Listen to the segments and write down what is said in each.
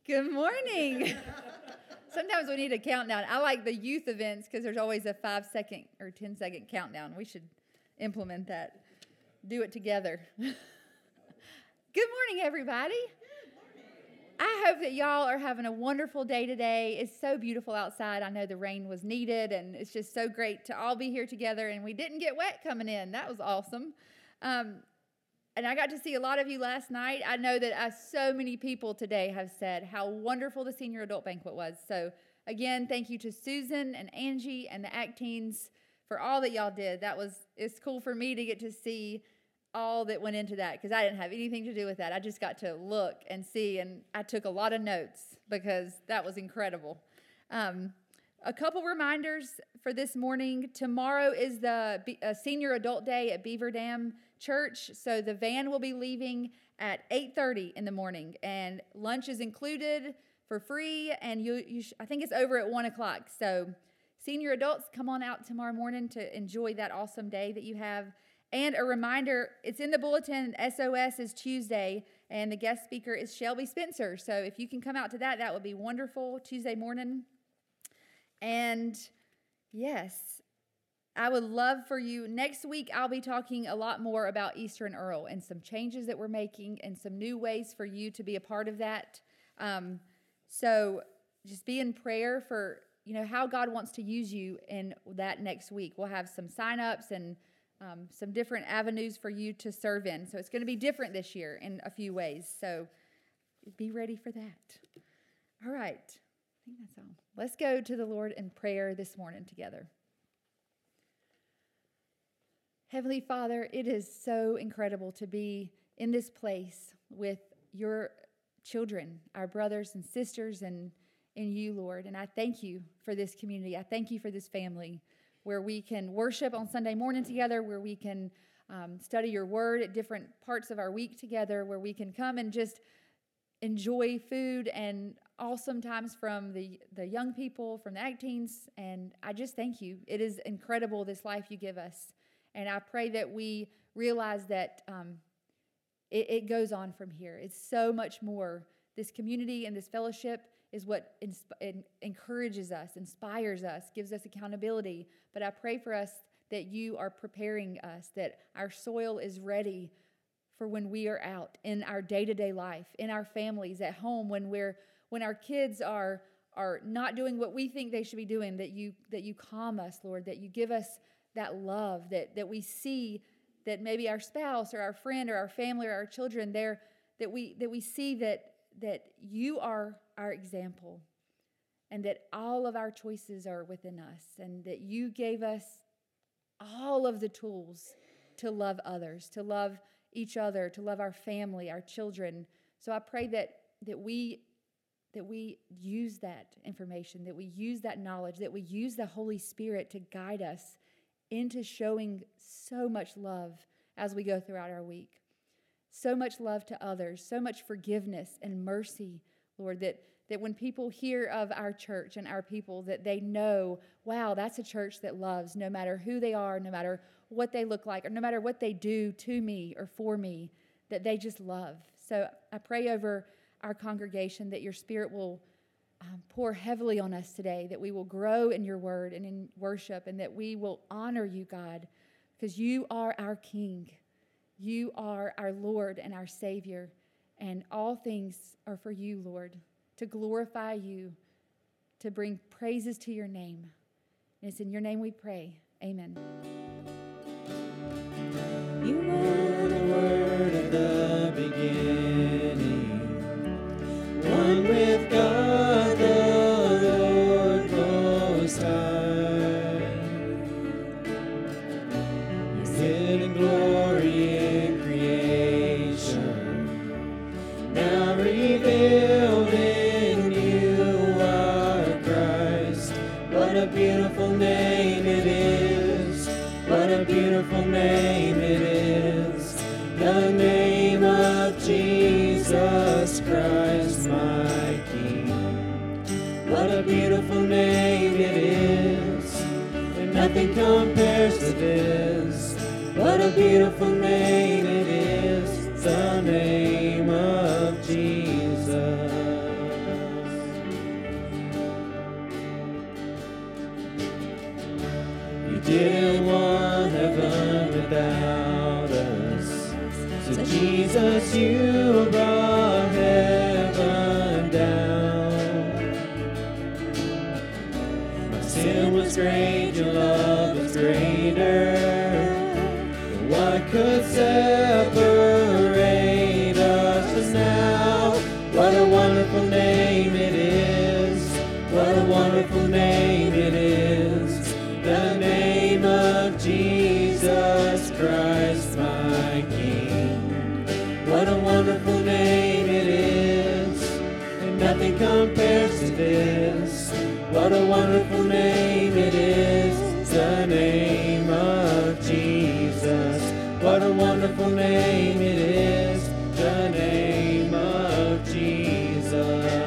Good morning. Sometimes we need a countdown. I like the youth events because there's always a 5-second or 10-second countdown. We should implement that. Do it together. Good morning, everybody. I hope that y'all are having a wonderful day today. It's so beautiful outside. I know the rain was needed, and it's just so great to all be here together. And we didn't get wet coming in. That was awesome. And I got to see a lot of you last night. I know that so many people today have said how wonderful the senior adult banquet was. So again, thank you to Susan and Angie and the ACT teens for all that y'all did. It's cool for me to get to see all that went into that because I didn't have anything to do with that. I just got to look and see, and I took a lot of notes because that was incredible. A couple reminders for this morning. Tomorrow is the senior adult day at Beaver Dam Church, so the van will be leaving at 8:30 in the morning, and lunch is included for free, and I think it's over at 1 o'clock. So senior adults, come on out tomorrow morning to enjoy that awesome day that you have. And a reminder, it's in the bulletin, SOS is Tuesday, and the guest speaker is Shelby Spencer. So if you can come out to that would be wonderful, Tuesday morning. And yes, I would love for you, next week I'll be talking a lot more about Easter and Earl and some changes that we're making and some new ways for you to be a part of that. So just be in prayer for, how God wants to use you in that next week. We'll have some sign-ups and some different avenues for you to serve in. So it's going to be different this year in a few ways. So be ready for that. All right. I think that's all. Let's go to the Lord in prayer this morning together. Heavenly Father, it is so incredible to be in this place with your children, our brothers and sisters, and in you, Lord. And I thank you for this community. I thank you for this family where we can worship on Sunday morning together, where we can study your word at different parts of our week together, where we can come and just enjoy food and awesome times from the young people, from the ACT teens. And I just thank you. It is incredible, this life you give us. And I pray that we realize that it goes on from here. It's so much more. This community and this fellowship is what encourages us, inspires us, gives us accountability. But I pray for us that you are preparing us, that our soil is ready for when we are out in our day-to-day life, in our families, at home, when our kids are not doing what we think they should be doing, that you calm us, Lord, that you give us that love, that we see that maybe our spouse or our friend or our family or our children there, that we see that you are our example, and that all of our choices are within us, and that you gave us all of the tools to love others, to love each other, to love our family, our children. So I pray that we use that information, that we use that knowledge, that we use the Holy Spirit to guide us into showing so much love as we go throughout our week. So much love to others, so much forgiveness and mercy, Lord, that when people hear of our church and our people, that they know, wow, that's a church that loves no matter who they are, no matter what they look like, or no matter what they do to me or for me, that they just love. So I pray over our congregation that your Spirit will pour heavily on us today, that we will grow in your word and in worship, and that we will honor you, God, because you are our King. You are our Lord and our Savior, and all things are for you, Lord, to glorify you, to bring praises to your name. And it's in your name we pray. Amen. You were the Word at the beginning, one with God, the Lord Most High. He's hidden glory in creation, now revealed in you are Christ. What a beautiful name it is. What a beautiful name it is. The name of Jesus Christ, my King. What a beautiful name it is, and nothing compares to this. What a beautiful name it is, the name of Jesus. didn't want heaven without us. So Jesus, you brought heaven down. My sin was great, your love was greater. What could separate us? And now, what a wonderful name it is. What a wonderful name it is. The name of Jesus Christ, my King. What a wonderful name it is. And nothing compares to this. What a wonderful name it is. The name of Jesus. What a wonderful name it is. The name of Jesus.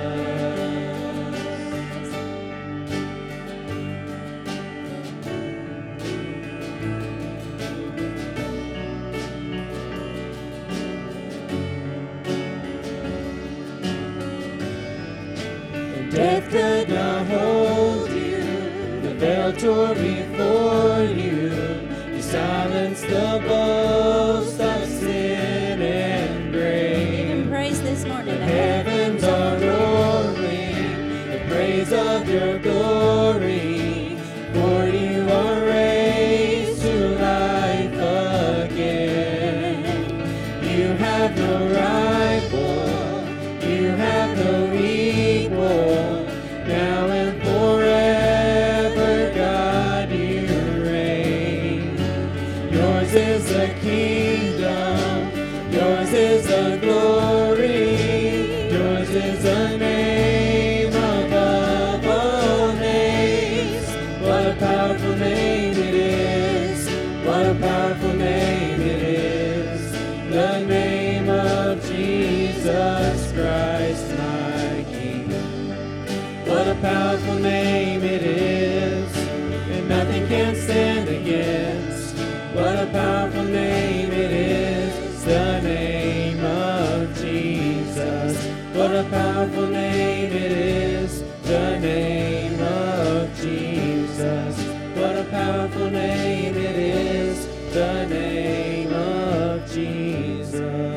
Death could not hold you, the veil tore before you. You silenced the boast of sin and grave. Give him praise this morning. The heavens are roaring, the praise of your glory. For you are raised to life again. You have no rival, you have no equal. Now and forever, God, you reign. Yours is the kingdom, yours is the glory, yours is the name above all names. What a powerful name it is, what a powerful name it is. The name of Jesus Christ, my King. What a powerful name it is, and nothing can stand against. What a powerful name it is, the name of Jesus. What a powerful name it is, the name of Jesus. What a powerful name it is, the name of Jesus.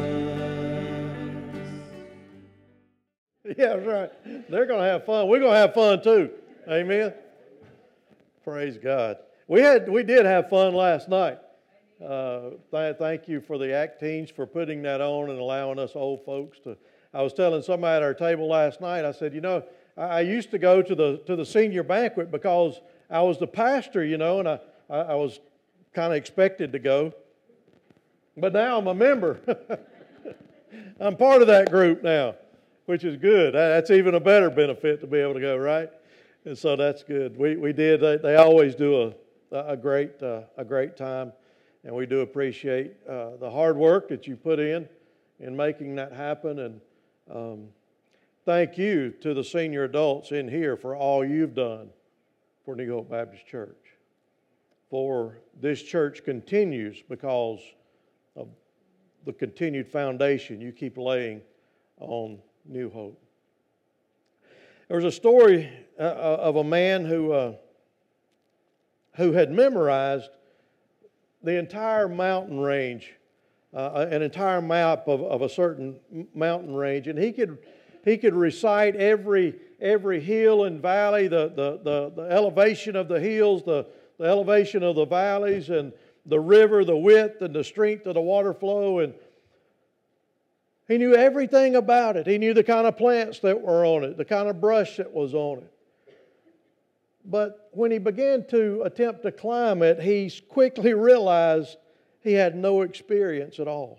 Yeah, that's right. They're going to have fun. We're going to have fun too. Amen. Praise God. We did have fun last night. Thank you for the ACT teams for putting that on and allowing us old folks to. I was telling somebody at our table last night. I said, I used to go to the senior banquet because I was the pastor, and I was kind of expected to go. But now I'm a member. I'm part of that group now, which is good. That's even a better benefit to be able to go, right? And so that's good. We did. They always do a great time, and we do appreciate the hard work that you put in making that happen. And thank you to the senior adults in here for all you've done for New Hope Baptist Church. For this church continues because of the continued foundation you keep laying on New Hope. There was a story of a man who had memorized the entire mountain range, an entire map of a certain mountain range, and he could recite every hill and valley, the elevation of the hills, the elevation of the valleys, and the river, the width and the strength of the water flow, and he knew everything about it. He knew the kind of plants that were on it, the kind of brush that was on it. But when he began to attempt to climb it, he quickly realized he had no experience at all.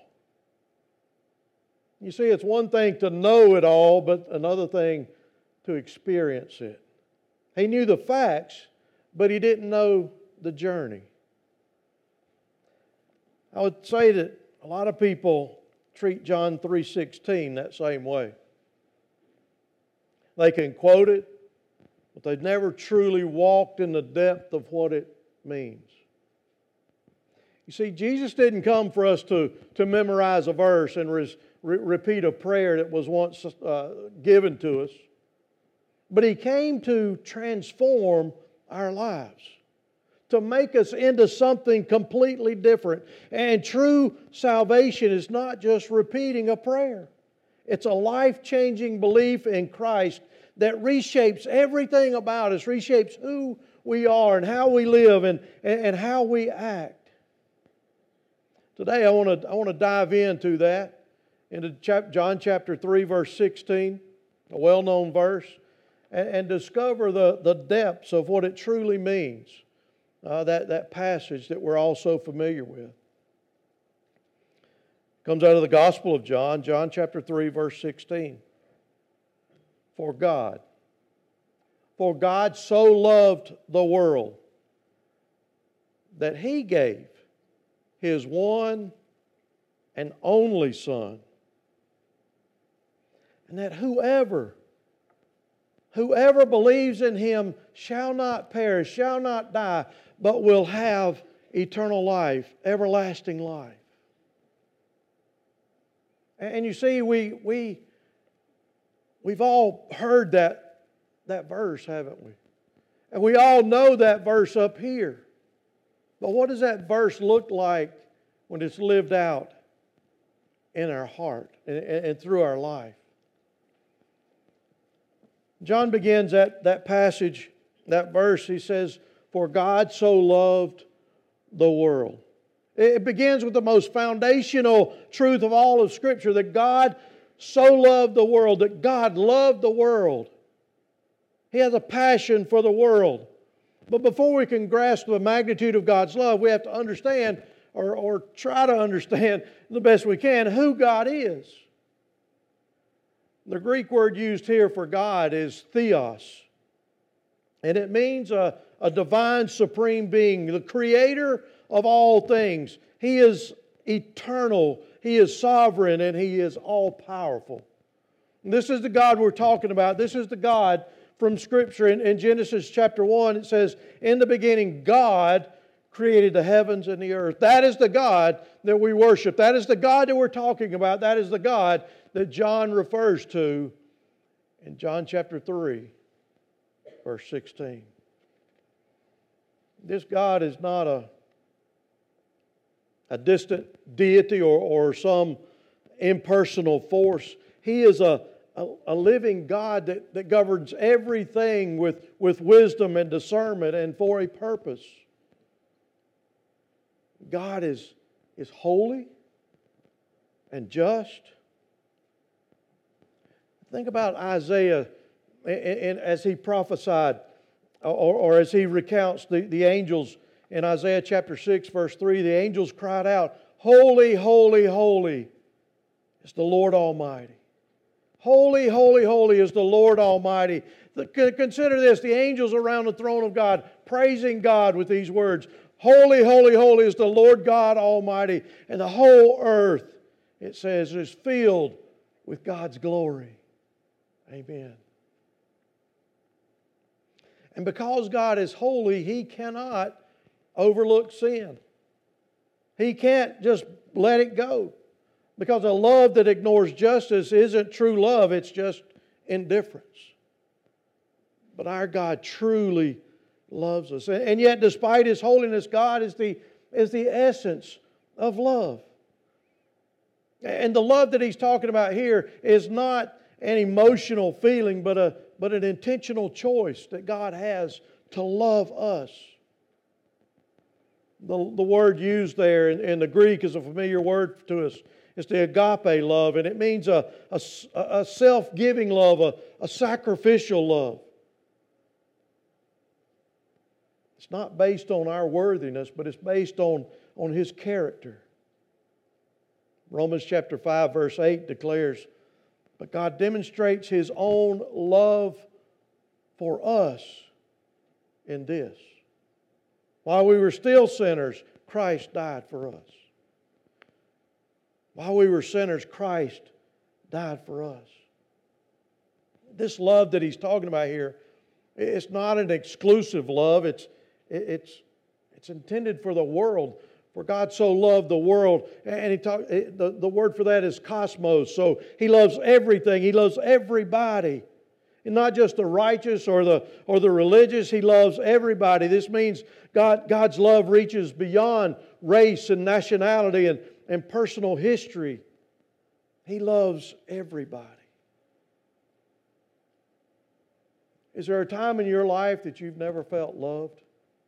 You see, it's one thing to know it all, but another thing to experience it. He knew the facts, but he didn't know the journey. I would say that a lot of people treat John 3:16 that same way. They can quote it, but they've never truly walked in the depth of what it means. You see, Jesus didn't come for us to memorize a verse and repeat a prayer that was once given to us, but He came to transform our lives, to make us into something completely different. And true salvation is not just repeating a prayer. It's a life-changing belief in Christ that reshapes everything about us, reshapes who we are and how we live and how we act. Today I want to dive into that, into John chapter 3, verse 16, a well-known verse, and discover the depths of what it truly means, that passage that we're all so familiar with. Comes out of the Gospel of John, John chapter 3, verse 16. For God so loved the world that He gave His one and only Son, and that whoever believes in Him shall not perish, shall not die, but will have eternal life, everlasting life. And you see, we've all heard that verse, haven't we? And we all know that verse up here. But what does that verse look like when it's lived out in our heart and through our life? John begins that passage, that verse, he says, for God so loved the world. It begins with the most foundational truth of all of Scripture, that God so loved the world, that God loved the world. He has a passion for the world. But before we can grasp the magnitude of God's love, we have to understand, or try to understand the best we can, who God is. The Greek word used here for God is theos. And it means a divine supreme being, the creator of all things. He is eternal, He is sovereign, and He is all-powerful. And this is the God we're talking about. This is the God from Scripture. In Genesis chapter 1, it says, in the beginning, God created the heavens and the earth. That is the God that we worship. That is the God that we're talking about. That is the God that John refers to in John chapter 3, verse 16. This God is not a distant deity or some impersonal force. He is a living God that governs everything with wisdom and discernment and for a purpose. God is holy and just. Think about Isaiah and as he prophesied or as he recounts the angels in Isaiah chapter 6 verse 3. The angels cried out, holy, holy, holy is the Lord Almighty. Holy, holy, holy is the Lord Almighty. Consider this, the angels around the throne of God praising God with these words. Holy, holy, holy is the Lord God Almighty. And the whole earth, it says, is filled with God's glory. Amen. And because God is holy, He cannot overlook sin. He can't just let it go. Because a love that ignores justice isn't true love, it's just indifference. But our God truly loves us. And yet, despite His holiness, God is the essence of love. And the love that He's talking about here is not an emotional feeling, but an intentional choice that God has to love us. The word used there in the Greek is a familiar word to us. It's the agape love, and it means a self-giving love, a sacrificial love. It's not based on our worthiness, but it's based on His character. Romans chapter 5 verse 8 declares, but God demonstrates His own love for us in this. While we were still sinners, Christ died for us. While we were sinners, Christ died for us. This love that He's talking about here, it's not an exclusive love. It's intended for the world. For God so loved the world, and the word for that is cosmos. So He loves everything. He loves everybody. not just the righteous or the religious. He loves everybody. This means God's love reaches beyond race and nationality and personal history. He loves everybody. Is there a time in your life that you've never felt loved?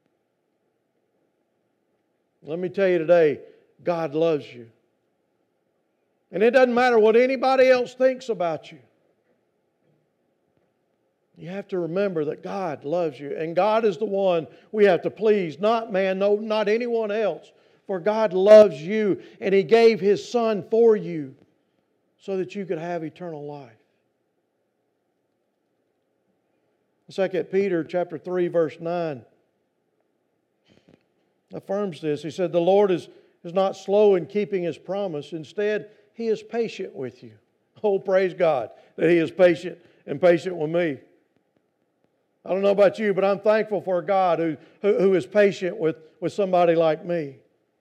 Let me tell you today, God loves you. And it doesn't matter what anybody else thinks about you. You have to remember that God loves you. And God is the one we have to please, not man, no, not anyone else. For God loves you, and He gave His Son for you so that you could have eternal life. 2 Peter chapter 3, verse 9 affirms this. He said, the Lord is not slow in keeping His promise. Instead, He is patient with you. Oh, praise God that He is patient and patient with me. I don't know about you, but I'm thankful for a God who is patient with somebody like me.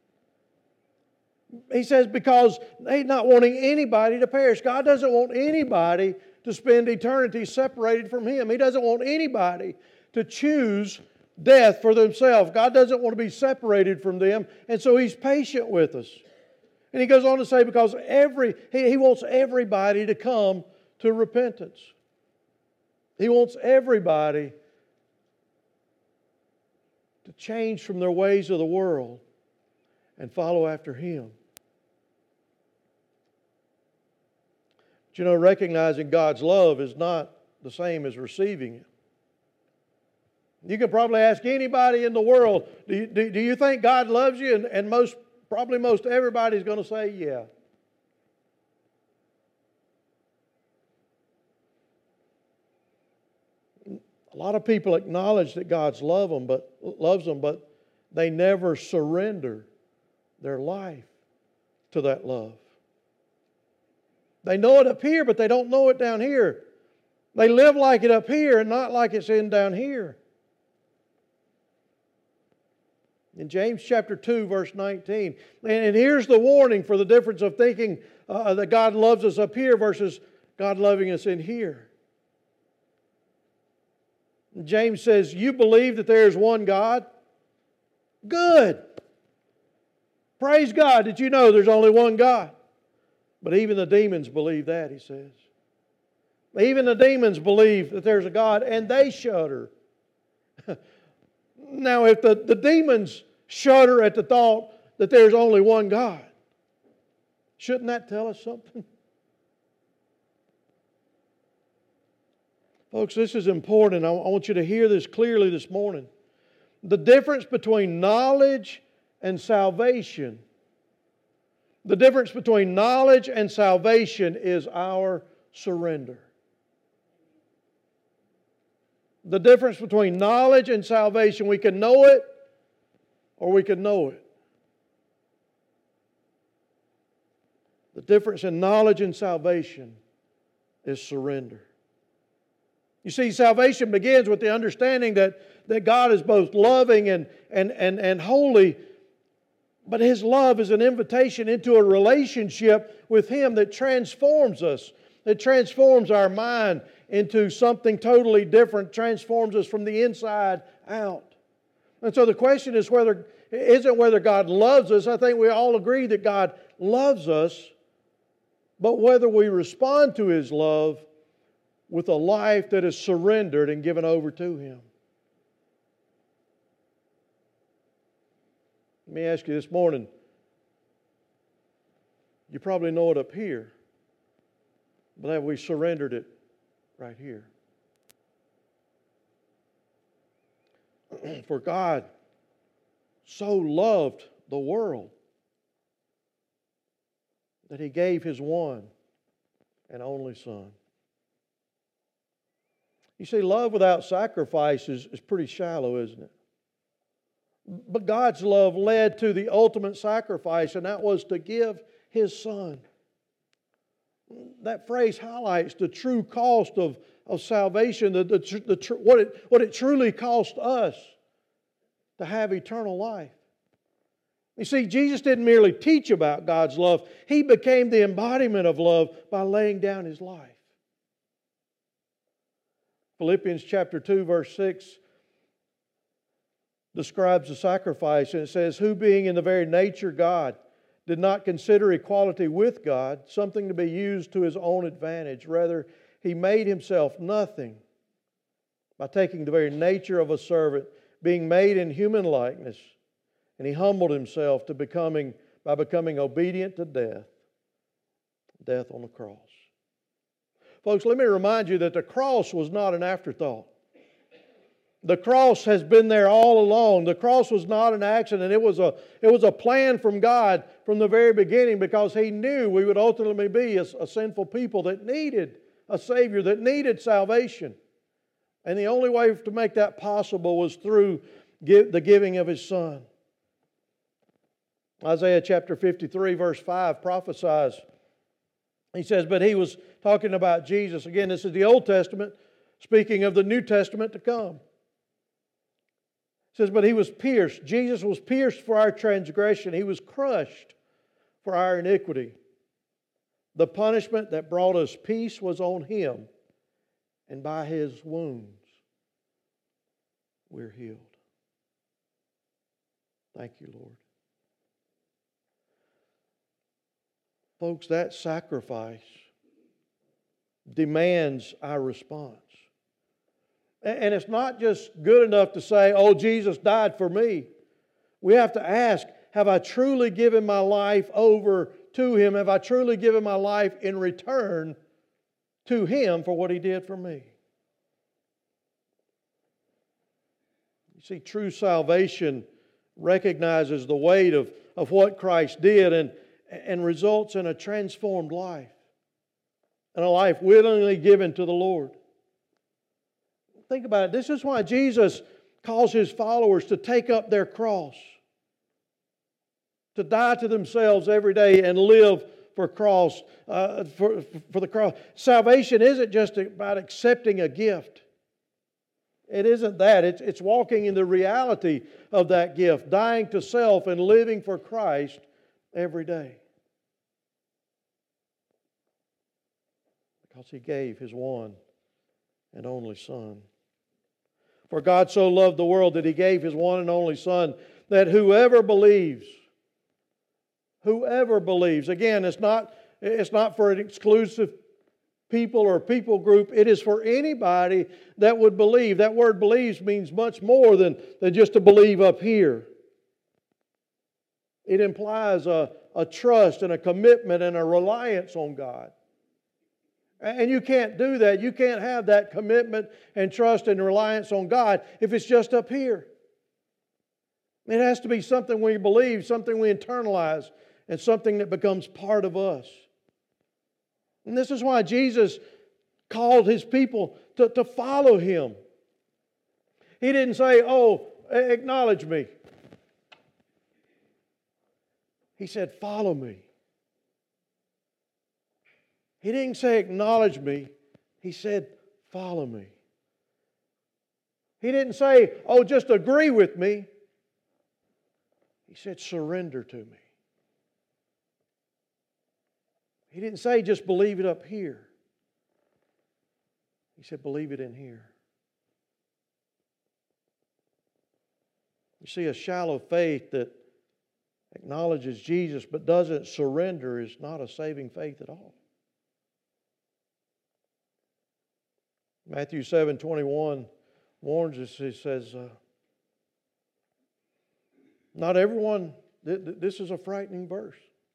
He says because He's not wanting anybody to perish. God doesn't want anybody to spend eternity separated from Him. He doesn't want anybody to choose death for themselves. God doesn't want to be separated from them, and so He's patient with us. And He goes on to say because He wants everybody to come to repentance. He wants everybody to change from their ways of the world and follow after Him. But you know, recognizing God's love is not the same as receiving it. You can probably ask anybody in the world, do you think God loves you? And most everybody's going to say, yeah. A lot of people acknowledge that God loves them, but they never surrender their life to that love. They know it up here, but they don't know it down here. They live like it up here and not like it's in down here. In James chapter 2, verse 19. And here's the warning for the difference of thinking that God loves us up here versus God loving us in here. James says, you believe that there is one God? Good. Praise God. Did you know there's only one God? But even the demons believe that, he says. Even the demons believe that there's a God, and they shudder. Now, if the demons shudder at the thought that there's only one God, shouldn't that tell us something? Folks, this is important. I want you to hear this clearly this morning. The difference between knowledge and salvation. The difference between knowledge and salvation is our surrender. The difference between knowledge and salvation, we can know it or we can know it. The difference in knowledge and salvation is surrender. You see, salvation begins with the understanding that God is both loving and holy, but His love is an invitation into a relationship with Him that transforms us, that transforms our mind into something totally different, transforms us from the inside out. And so the question is isn't whether God loves us. I think we all agree that God loves us, but whether we respond to His love with a life that is surrendered and given over to Him. Let me ask you this morning, you probably know it up here, but have we surrendered it right here? For God so loved the world that He gave His one and only Son. You see, love without sacrifice is pretty shallow, isn't it? But God's love led to the ultimate sacrifice, and that was to give His Son. That phrase highlights the true cost of salvation, what it truly cost us to have eternal life. You see, Jesus didn't merely teach about God's love. He became the embodiment of love by laying down His life. Philippians chapter 2, verse 6 describes the sacrifice, and it says, who being in the very nature God, did not consider equality with God something to be used to his own advantage. Rather, he made himself nothing by taking the very nature of a servant, being made in human likeness, and he humbled himself by becoming obedient to death on the cross. Folks, let me remind you that the cross was not an afterthought. The cross has been there all along. The cross was not an accident. It was a plan from God from the very beginning, because He knew we would ultimately be a sinful people that needed a Savior, that needed salvation. And the only way to make that possible was through the giving of His Son. Isaiah chapter 53 verse 5 prophesies. He says, but He was talking about Jesus. Again, this is the Old Testament speaking of the New Testament to come. It says, but He was pierced. Jesus was pierced for our transgression. He was crushed for our iniquity. The punishment that brought us peace was on Him, and by His wounds we're healed. Thank you, Lord. Folks, that sacrifice demands our response. And it's not just good enough to say, oh, Jesus died for me. We have to ask, have I truly given my life over to Him? Have I truly given my life in return to Him for what He did for me? You see, true salvation recognizes the weight of what Christ did and results in a transformed life, and a life willingly given to the Lord. Think about it. This is why Jesus calls His followers to take up their cross, to die to themselves every day and live for the cross. Salvation isn't just about accepting a gift. It isn't that. It's walking in the reality of that gift, dying to self and living for Christ every day. Because He gave His one and only Son. For God so loved the world that He gave His one and only Son, that whoever believes, again, it's not for an exclusive people or people group. It is for anybody that would believe. That word believes means much more than just to believe up here. It implies a trust and a commitment and a reliance on God. And you can't do that. You can't have that commitment and trust and reliance on God if it's just up here. It has to be something we believe, something we internalize, and something that becomes part of us. And this is why Jesus called His people to follow Him. He didn't say, oh, acknowledge me. He said, follow me. He didn't say, acknowledge me. He said, follow me. He didn't say, oh, just agree with me. He said, surrender to me. He didn't say, just believe it up here. He said, believe it in here. You see, a shallow faith that acknowledges Jesus but doesn't surrender is not a saving faith at all. Matthew 7:21 warns us. He says, not everyone, this is a frightening verse.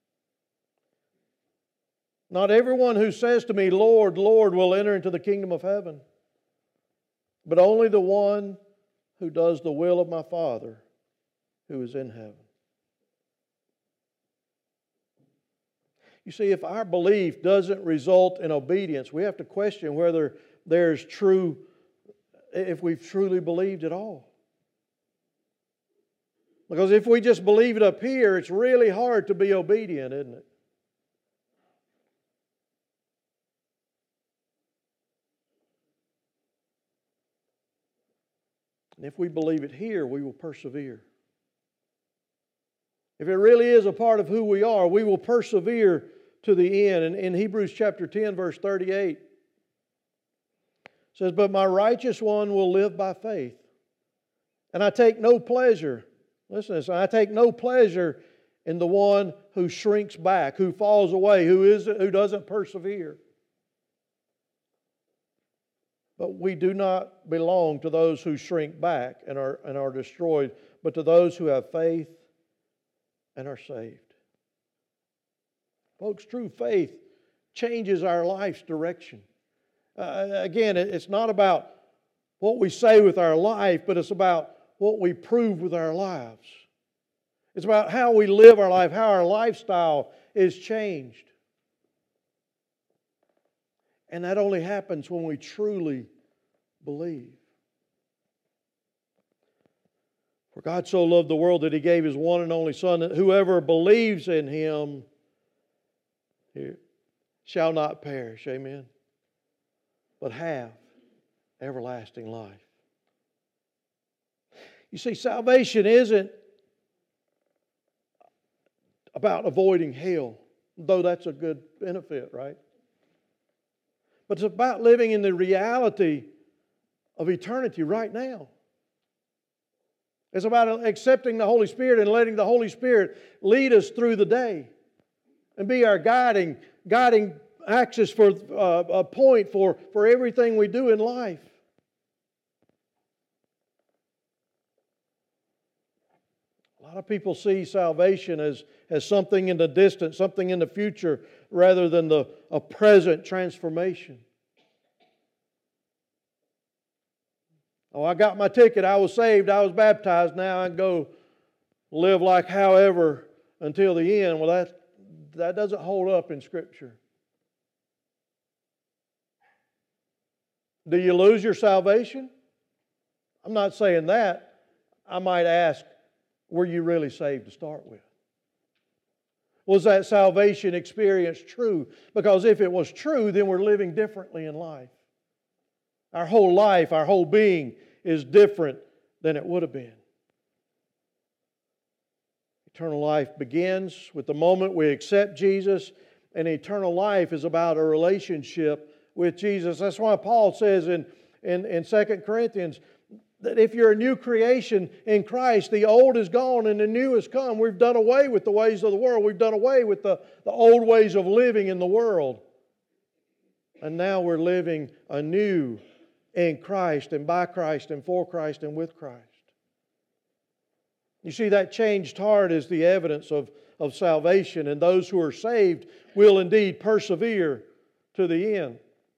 Not everyone who says to me, Lord, Lord, will enter into the kingdom of heaven, but only the one who does the will of my Father who is in heaven. You see, if our belief doesn't result in obedience, we have to question whether if we've truly believed at all. Because if we just believe it up here, it's really hard to be obedient, isn't it? And if we believe it here, we will persevere. If it really is a part of who we are, we will persevere to the end. And in Hebrews chapter 10, verse 38, It says, but my righteous one will live by faith. And I take no pleasure, listen to this, I take no pleasure in the one who shrinks back, who falls away, who doesn't persevere. But we do not belong to those who shrink back and are destroyed, but to those who have faith and are saved. Folks, true faith changes our life's direction. Again, it's not about what we say with our life, but it's about what we prove with our lives. It's about how we live our life, how our lifestyle is changed. And that only happens when we truly believe. For God so loved the world that He gave His one and only Son, that whoever believes in Him shall not perish, amen, but have everlasting life. You see, salvation isn't about avoiding hell, though that's a good benefit, right? But it's about living in the reality of eternity right now. It's about accepting the Holy Spirit and letting the Holy Spirit lead us through the day and be our guiding axis for a point for everything we do in life. A lot of people see salvation as something in the distance, something in the future, rather than a present transformation. Oh, I got my ticket, I was saved, I was baptized, now I can go live like however until the end. Well, that doesn't hold up in Scripture. Do you lose your salvation? I'm not saying that. I might ask, were you really saved to start with? Was that salvation experience true? Because if it was true, then we're living differently in life. Our whole life, our whole being is different than it would have been. Eternal life begins with the moment we accept Jesus, and eternal life is about a relationship with Jesus. That's why Paul says in 2 Corinthians that if you're a new creation in Christ, the old is gone and the new has come. We've done away with the ways of the world. We've done away with the old ways of living in the world. And now we're living anew in Christ and by Christ and for Christ and with Christ. You see, that changed heart is the evidence of salvation, and those who are saved will indeed persevere to the end.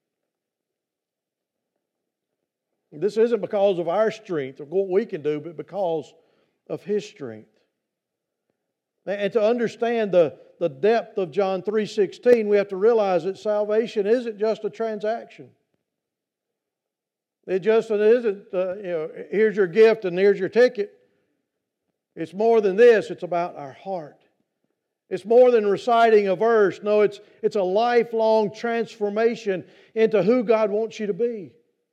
This isn't because of our strength or what we can do, but because of His strength. And to understand the depth of John 3:16, we have to realize that salvation isn't just a transaction. It isn't, here's your gift and here's your ticket. It's more than this. It's about our heart. It's more than reciting a verse. No, it's a lifelong transformation into who God wants you to be.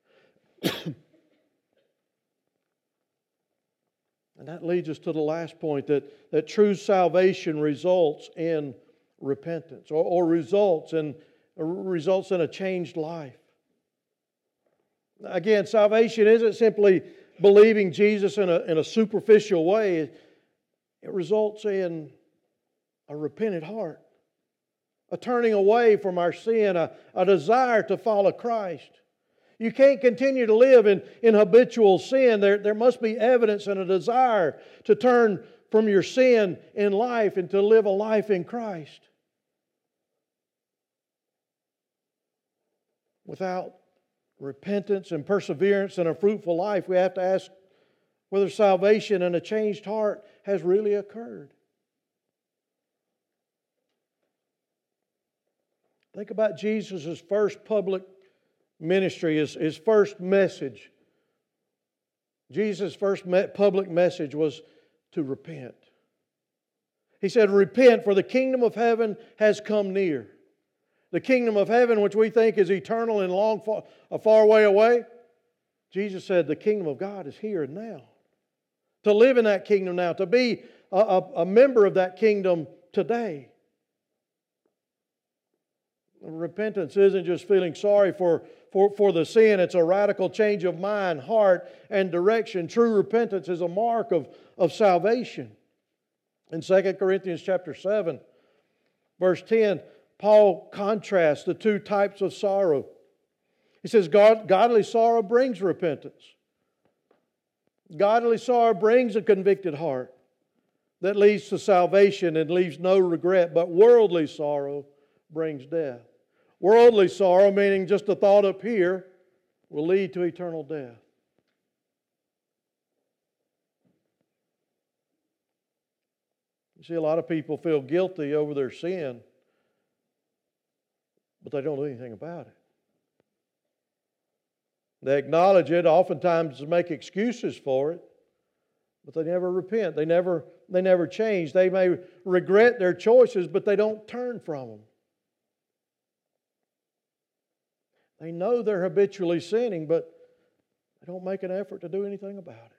And that leads us to the last point, that true salvation results in repentance or results in a changed life. Again, salvation isn't simply believing Jesus in a superficial way. It results in a repentant heart, a turning away from our sin, a desire to follow Christ. You can't continue to live in habitual sin. There must be evidence and a desire to turn from your sin in life and to live a life in Christ. Without repentance and perseverance and a fruitful life, we have to ask whether salvation and a changed heart has really occurred. Think about Jesus' first public ministry, his first message. Jesus' first public message was to repent. He said, "Repent, for the kingdom of heaven has come near." The kingdom of heaven, which we think is eternal and a far way away, Jesus said the kingdom of God is here and now. To live in that kingdom now, to be a member of that kingdom today. Repentance isn't just feeling sorry for for the sin. It's a radical change of mind, heart, and direction. True repentance is a mark of salvation. In 2 Corinthians chapter 7, verse 10, Paul contrasts the two types of sorrow. He says, godly sorrow brings repentance. Godly sorrow brings a convicted heart that leads to salvation and leaves no regret. But worldly sorrow brings death. Worldly sorrow, meaning just a thought up here, will lead to eternal death. You see, a lot of people feel guilty over their sin, but they don't do anything about it. They acknowledge it, oftentimes make excuses for it, but they never repent. They never change. They may regret their choices, but they don't turn from them. They know they're habitually sinning, but they don't make an effort to do anything about it.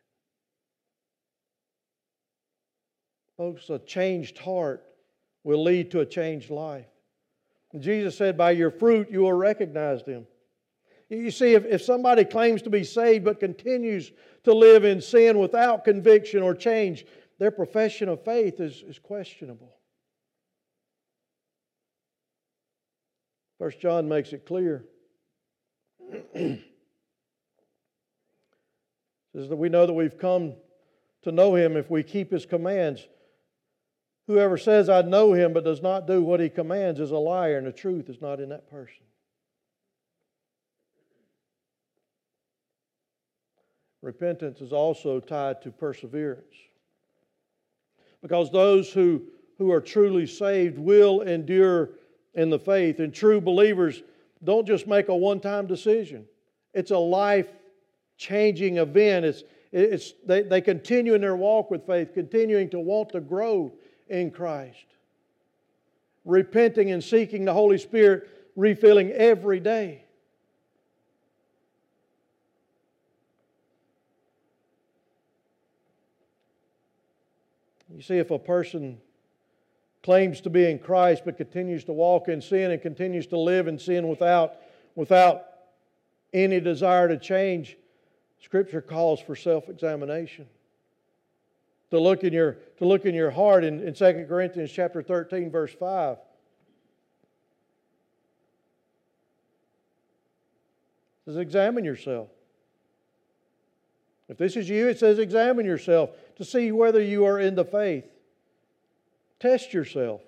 Folks, a changed heart will lead to a changed life. And Jesus said, by your fruit you will recognize them. You see, if somebody claims to be saved but continues to live in sin without conviction or change, their profession of faith is questionable. 1 John makes it clear. It says that we know that we've come to know Him if we keep His commands. Whoever says, I know Him, but does not do what He commands is a liar, and the truth is not in that person. Repentance is also tied to perseverance. Because those who are truly saved will endure in the faith. And true believers don't just make a one-time decision. It's a life-changing event. They continue in their walk with faith, continuing to want to grow in Christ. Repenting and seeking the Holy Spirit, refilling every day. You see, if a person claims to be in Christ but continues to walk in sin and continues to live in sin without any desire to change, Scripture calls for self-examination. To look in your heart in 2 Corinthians chapter 13, verse 5. It says, examine yourself. If this is you, it says examine yourself to see whether you are in the faith. Test yourself.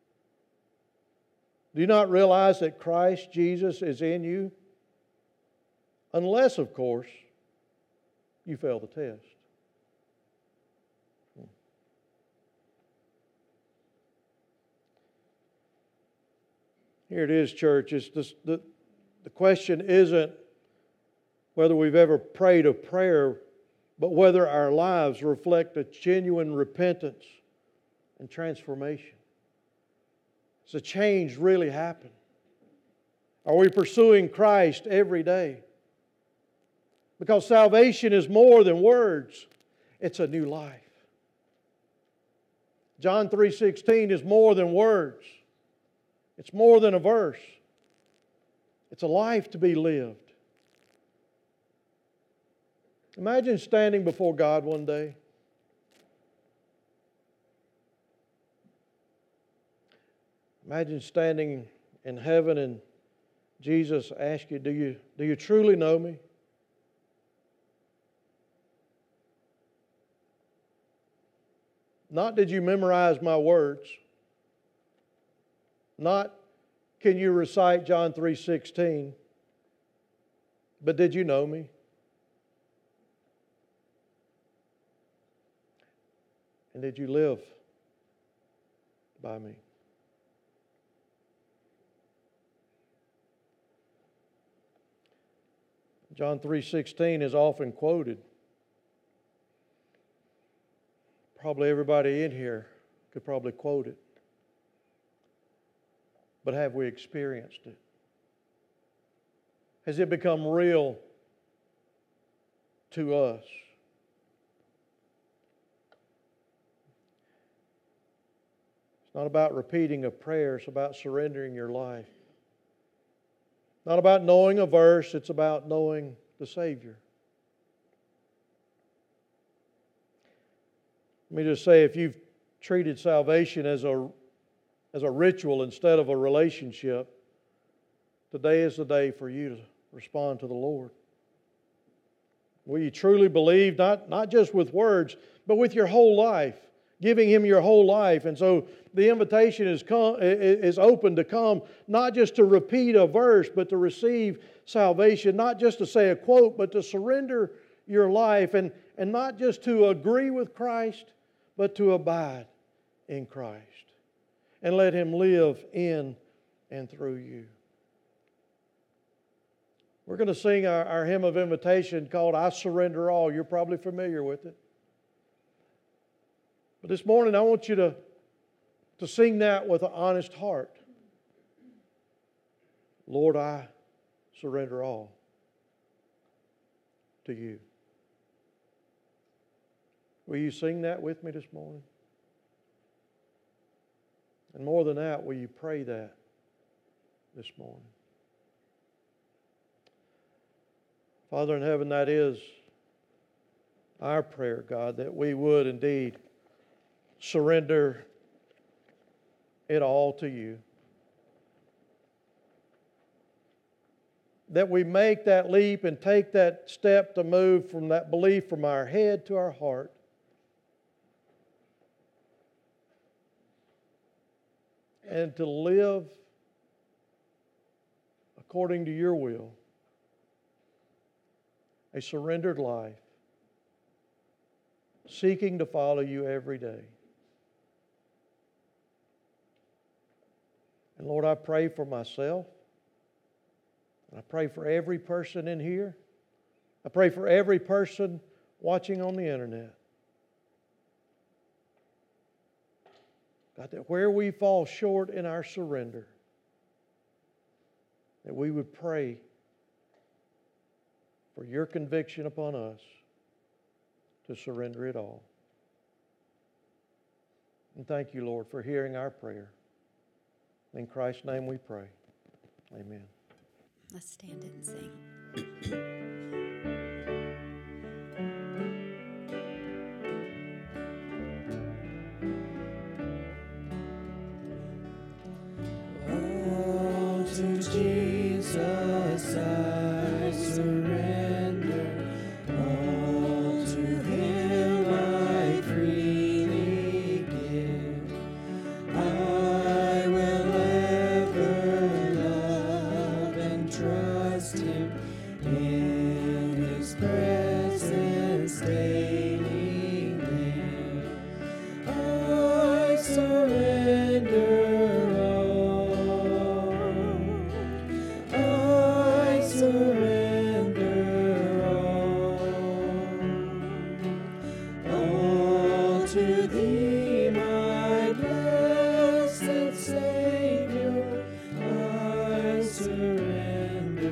Do you not realize that Christ Jesus is in you? Unless, of course, you fail the test. Here it is, church. The question isn't whether we've ever prayed a prayer, but whether our lives reflect a genuine repentance and transformation. Does a change really happen? Are we pursuing Christ every day? Because salvation is more than words. It's a new life. John 3:16 is more than words. It's more than a verse. It's a life to be lived. Imagine standing before God one day. Imagine standing in heaven and Jesus asks you, do you truly know me? Not did you memorize my words. Not can you recite John 3:16. But did you know me? And did you live by me? John 3:16 is often quoted. Probably everybody in here could probably quote it. But have we experienced it? Has it become real to us? It's not about repeating a prayer, it's about surrendering your life. Not about knowing a verse, it's about knowing the Savior. Let me just say, if you've treated salvation as a ritual instead of a relationship, today is the day for you to respond to the Lord. Will you truly believe, not just with words, but with your whole life, giving Him your whole life? And so the invitation is open to come, not just to repeat a verse, but to receive salvation, not just to say a quote, but to surrender your life, and not just to agree with Christ, but to abide in Christ and let Him live in and through you. We're going to sing our hymn of invitation called I Surrender All. You're probably familiar with it. But this morning I want you to sing that with an honest heart. Lord, I surrender all to You. Will you sing that with me this morning? And more than that, will you pray that this morning? Father in heaven, that is our prayer, God, that we would indeed surrender it all to You. That we make that leap and take that step to move from that belief from our head to our heart. And to live according to Your will. A surrendered life, seeking to follow You every day. And Lord, I pray for myself. I pray for every person in here. I pray for every person watching on the internet. God, that where we fall short in our surrender, that we would pray for Your conviction upon us to surrender it all. And thank You, Lord, for hearing our prayer. In Christ's name we pray. Amen. Let's stand and sing. To Jesus I surrender, all to Him I freely give. I will ever love and trust Him in His presence daily live. I surrender. To Thee, my blessed Savior, I surrender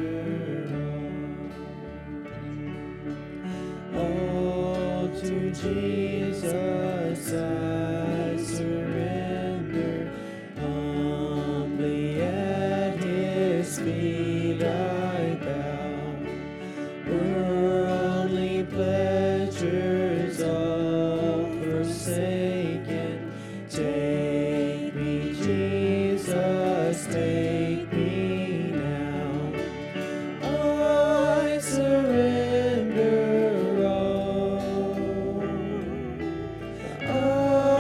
all to Jesus I surrender, humbly at His feet I bow, worldly pleasures all forsaken. Take me, Jesus, take me now. I surrender all.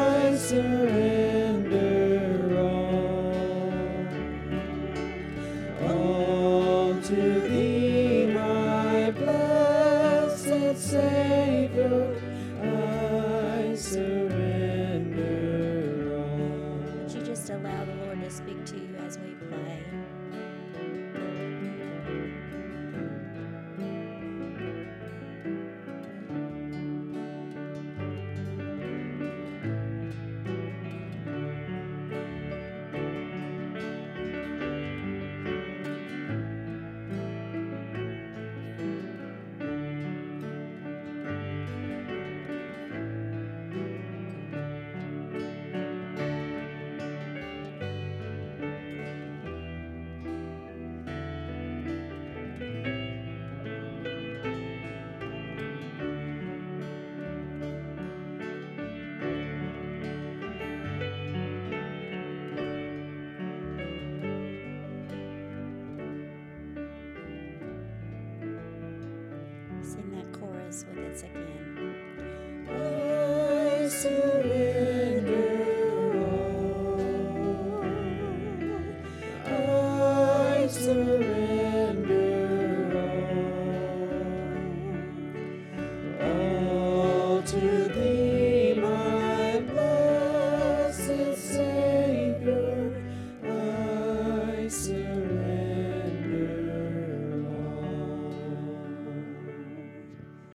us with us again. I surrender.